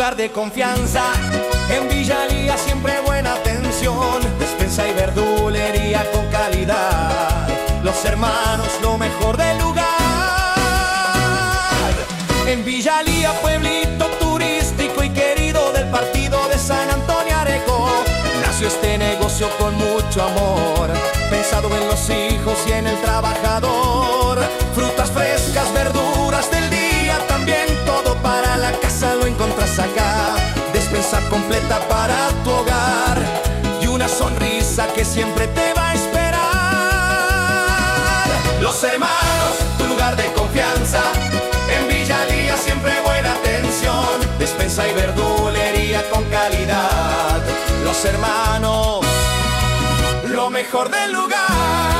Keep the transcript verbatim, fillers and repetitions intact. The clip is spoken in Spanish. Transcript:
lugar de confianza. En Villalía siempre buena atención, despensa y verdulería con calidad. Los hermanos, lo mejor del lugar. En Villalía, pueblito turístico y querido del partido de San Antonio Areco, nació este negocio con mucho amor, pensado en los hijos y en el trabajador. Frutas frescas, verduras del día, también todo para la casa lo encontrás acá. Despensa completa para tu hogar y una sonrisa que siempre te va a esperar. Los hermanos, tu lugar de confianza. En Villalía siempre buena atención, despensa y verdulería con calidad. Los hermanos, lo mejor del lugar.